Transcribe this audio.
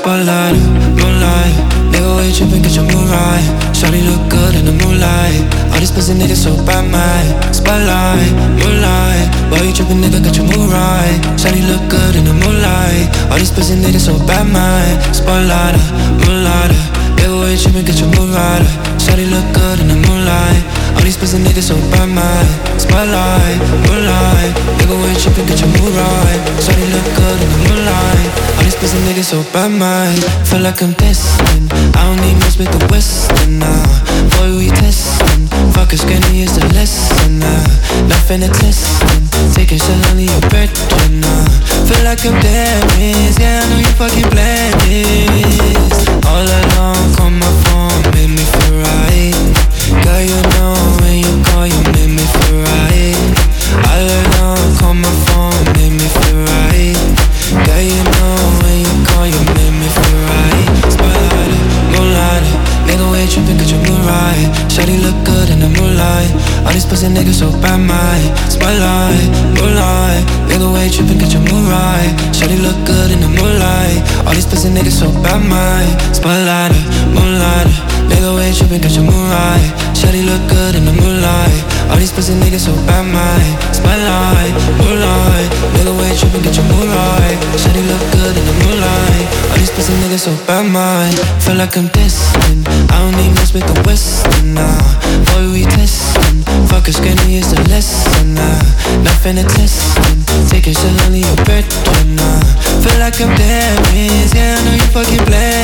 spotlight, moonlight. Nigga, why you trippin', get your mood right. Shawty look good in the moonlight. All these pussy niggas so bad, man. Spotlight, moonlight. Why you trippin', nigga, get your mood right. Shawty look good in the moonlight. All these pussy niggas so bad, man. Spotlight, moonlight. Nigga, why you trippin', get your mood right. Shawty look good in the moonlight. All these pussy niggas so bad, man. Spotlight, moonlight. Nigga, why you trippin', get your mood right. Shawty look good in the moonlight. All these pussy niggas so bad, man. Feel like I'm destined. I don't need much with the western now. Boy, we testing. Fuck is skinny is the lesson now. Nothing to testing. Taking shit only your breath now. Feel like I'm damaged. Yeah, I know you fucking blessed. All along, call my phone, made me feel right. Girl, you know when you call, you made me feel right. All along, call my phone, made me feel right. Girl, you know when you call, you made me feel right. Spotlight, moonlight. Nigga, why you trippin', get your mood right. Shawty look good in the moonlight. All these pussy niggas so bad, my spotlight, moonlight. Nigga, why you trippin', get your mood right. Shawty look good in the moonlight. All these pussy niggas so bad, my spotlight, moonlight. Nigga, why you trippin', get your mood right. Shawty look good in the moonlight. All these pussy niggas so bad, my spotlight, moonlight. Nigga, why you trippin', get your mood right. Shawty look good in the moonlight. All these pussy niggas so bad, my feel like I'm destined. I don't need much with the western now. Boy, we testing. Fuck is skinny is the lesson now. Nothing to testing. Taking shit only your breath now. Feel like I'm damaged. Yeah, I know you fucking blessed.